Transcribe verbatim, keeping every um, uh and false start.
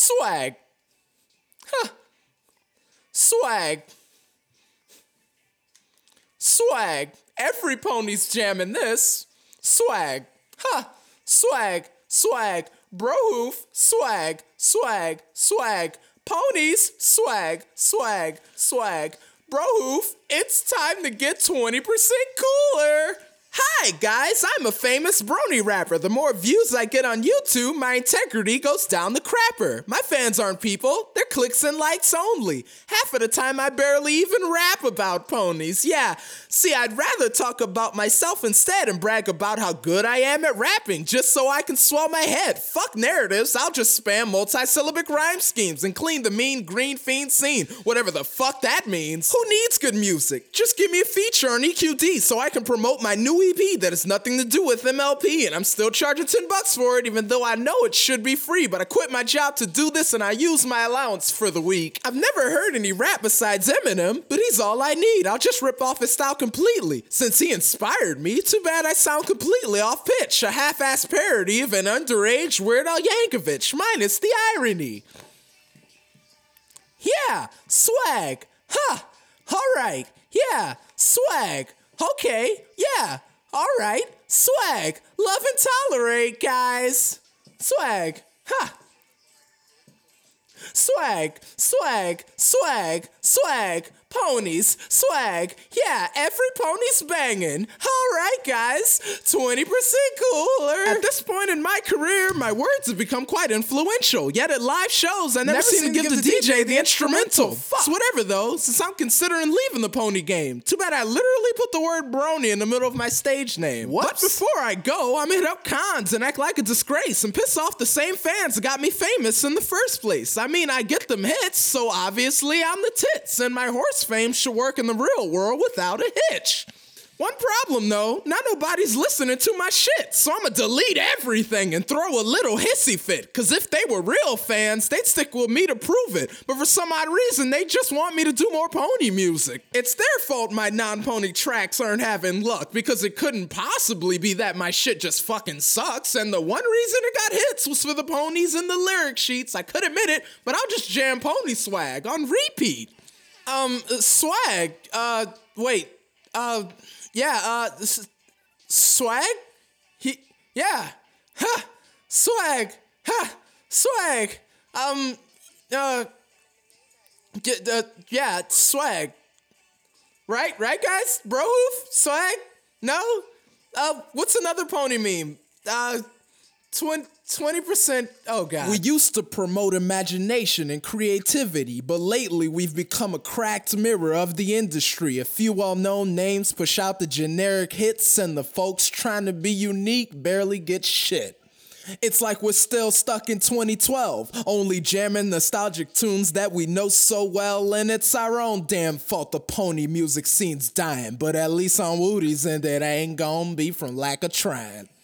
Swag. Huh. Swag. Swag. Every pony's jamming this. Swag. Huh. Swag. Swag. Brohoof. Swag. Swag. Swag. Ponies. Swag. Swag. Swag. Brohoof. It's time to get twenty percent cooler. Hi guys, I'm a famous brony rapper. The more views I get on YouTube, my integrity goes down the crapper. My fans aren't people, they're clicks and likes only. Half of the time I barely even rap about ponies, yeah. See, I'd rather talk about myself instead and brag about how good I am at rapping, just so I can swell my head. Fuck narratives, I'll just spam multi-syllabic rhyme schemes and clean the mean green fiend scene, whatever the fuck that means. Who needs good music? Just give me a feature on E Q D so I can promote my new E P that has nothing to do with M L P, and I'm still charging ten bucks for it, even though I know it should be free, but I quit my job to do this and I use my allowance for the week. I've never heard any rap besides Eminem, but he's all I need. I'll just rip off his style completely, since he inspired me. Too bad I sound completely off pitch, a half-ass parody of an underage Weird Al Yankovic, minus the irony. Yeah, swag, huh, alright, yeah, swag, okay, yeah, alright, swag, love and tolerate, guys, swag, huh. Swag, swag, swag, swag, ponies, swag, yeah, every pony's banging. Alright guys, twenty percent cooler. At this point in my career, my words have become quite influential, yet at live shows I never, never seem to give, give the, the D J the instrumental. Fuck. It's whatever though, since I'm considering leaving the pony game. Too bad I literally put the word brony in the middle of my stage name. What? But before I go, I'm hit up cons and act like a disgrace and piss off the same fans that got me famous in the first place. I mean, I get them hits, so obviously I'm the tits, and my horse fame should work in the real world without a hitch. One problem though, not nobody's listening to my shit, so I'ma delete everything and throw a little hissy fit, cause if they were real fans, they'd stick with me to prove it, but for some odd reason, they just want me to do more pony music. It's their fault my non-pony tracks aren't having luck, because it couldn't possibly be that my shit just fucking sucks, and the one reason it got hits was for the ponies in the lyric sheets. I could admit it, but I'll just jam pony swag on repeat. Um, swag, uh, wait, uh, yeah, uh, s- swag? He, yeah, ha, swag, ha, swag, um, uh, get, uh, yeah, swag, right, right, guys? Brohoof, swag, no? Uh, what's another pony meme? Uh, twenty percent, oh god. We used to promote imagination and creativity, but lately we've become a cracked mirror of the industry. A few well-known names push out the generic hits, and the folks trying to be unique barely get shit. It's like we're still stuck in twenty twelve, only jamming nostalgic tunes that we know so well, and it's our own damn fault the pony music scene's dying, but at least on Woody's end it ain't gonna be from lack of trying.